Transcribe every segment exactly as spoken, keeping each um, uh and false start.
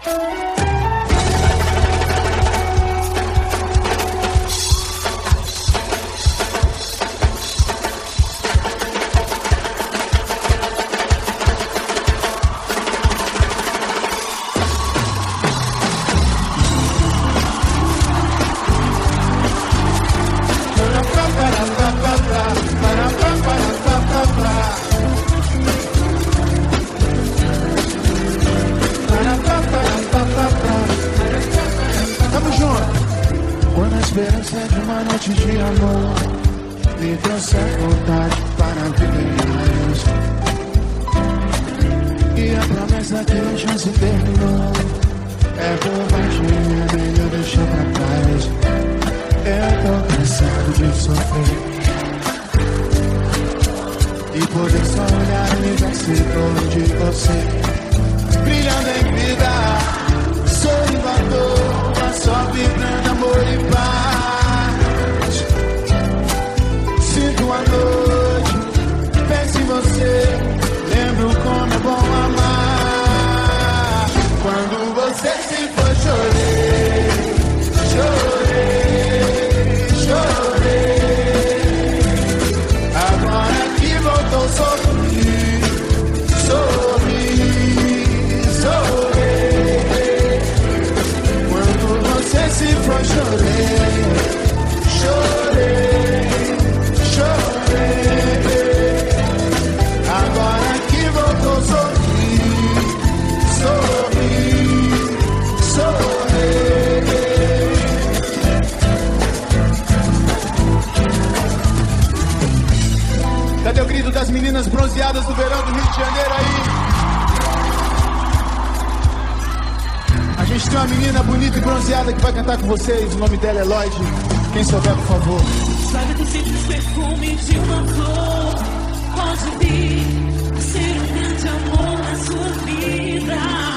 Vocês, o nome dela é Lloyd. Quem souber, por favor. Sabe do simples perfume de uma flor pode vir a ser um grande amor na sua vida.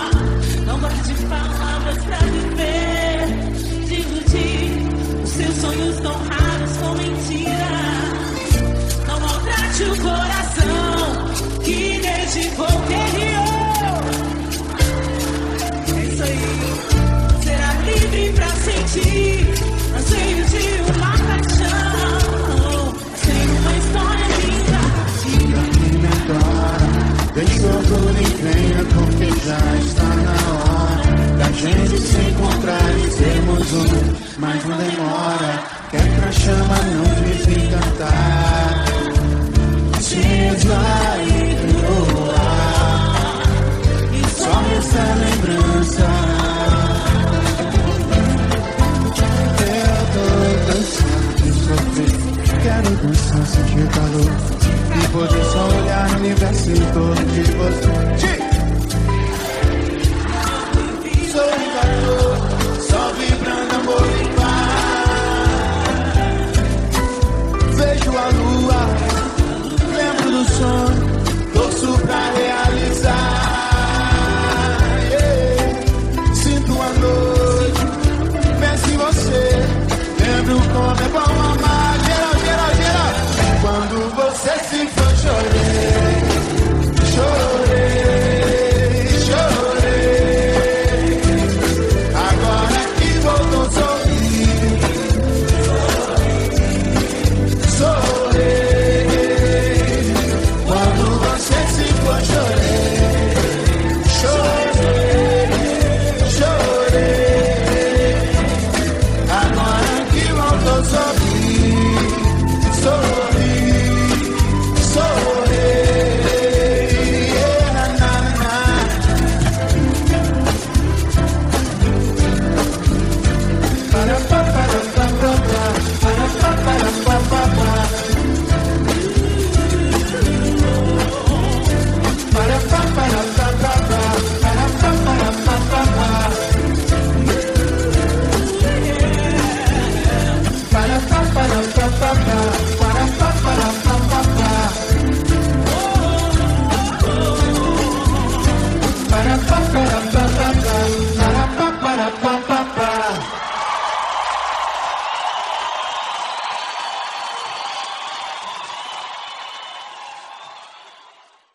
Não gosto de palavras pra viver, de iludir os seus sonhos tão raros com mentiras. Não maltrate o coração que dedicou quem criou. É isso aí. Será livre pra sentir anseio de uma paixão, sem uma história linda. Diga que me adora, deixa o orgulho e venha, porque já está na hora da gente se encontrar e sermos um, mas não demora.